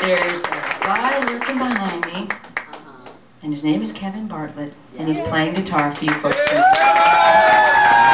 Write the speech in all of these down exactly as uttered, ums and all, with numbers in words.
There's a guy lurking behind me, and his name is Kevin Bartlett, and he's playing guitar for you folks tonight.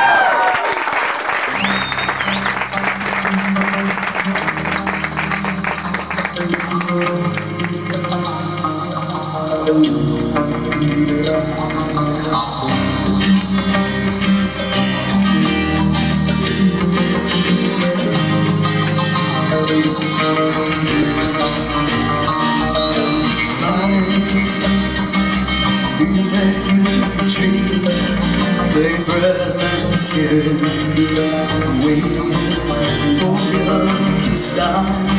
They breathless scared, waiting for the other side.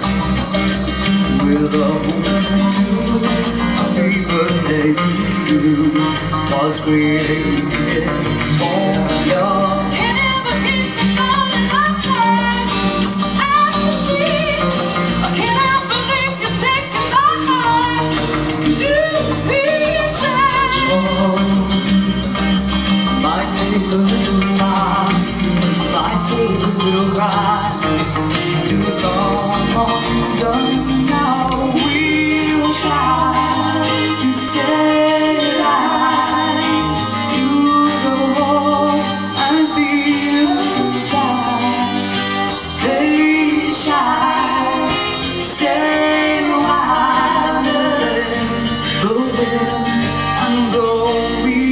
With a hope tattoo, happy birthday to you was created for your. Take a little time, might take a little ride to come undone. Now we will try to stay alive, to go and feel inside. They shine, stay alive, let the wind and blow me.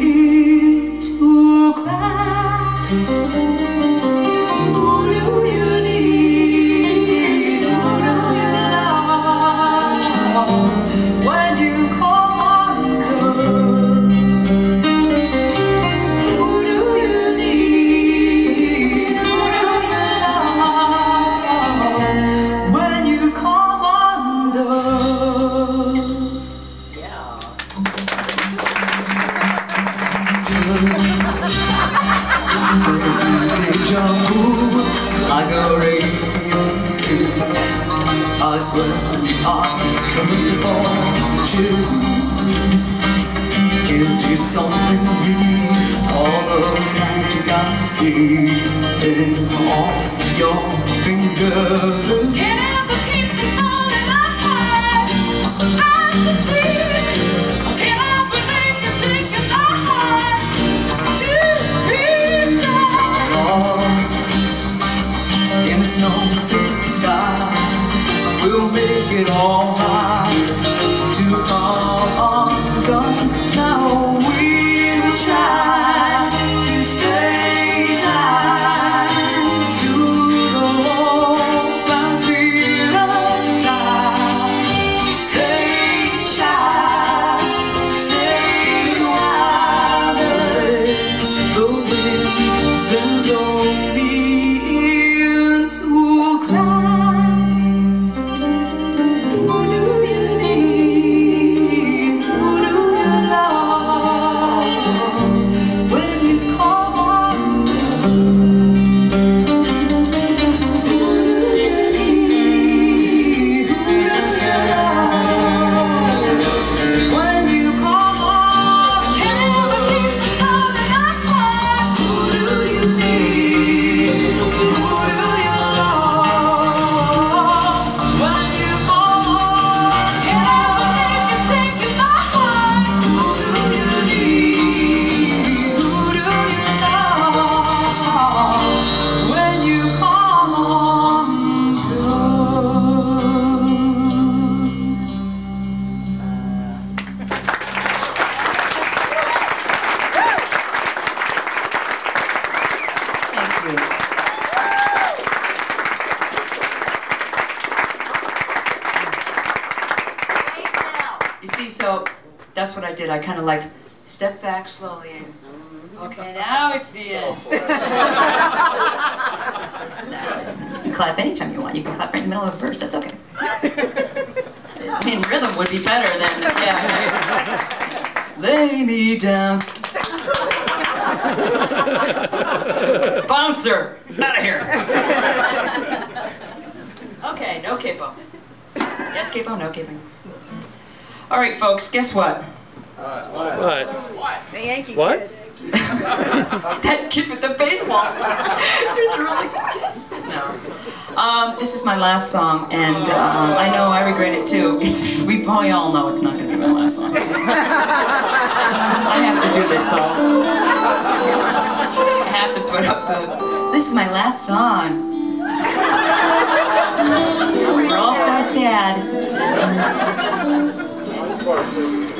Like a radio, I swear I can choose. Is it something real, all the magic I feel on your finger? Can't ever keep the falling apart. I'm the sea. Can't I believe you're taking my heart to pieces? Lost in the snow-filled sky, we'll make it all right to come undone. Now we'll try to stay alive, to the hope and feel inside. They try, stay alive, let the wind then blow me into cry. Who do you need? Who do you love? When you come on, who do you need? Who do you love? When you come on, can't ever keep the falling apart. Who do you need? Who do you love? When you come on, can't ever make you take my heart. Who do you need? Who do you love? When you come undone. Thank you. You see, so that's what I did. I kind of like step back slowly and, okay, now it's the end. You can clap anytime you want. You can clap right in the middle of a verse. That's okay. I mean, rhythm would be better than, yeah. Lay me down. Bouncer, out of here. Okay, no capo. Yes, capo, no capo. All right, folks, guess what? What? The Yankee What? kid. That kid with the baseball. It's really good. No. Um, this is my last song, and um, I know I regret it too. It's, we probably all know it's not going to be my last song. I have to do this though. I have to put up the, this is my last song. We're all so sad.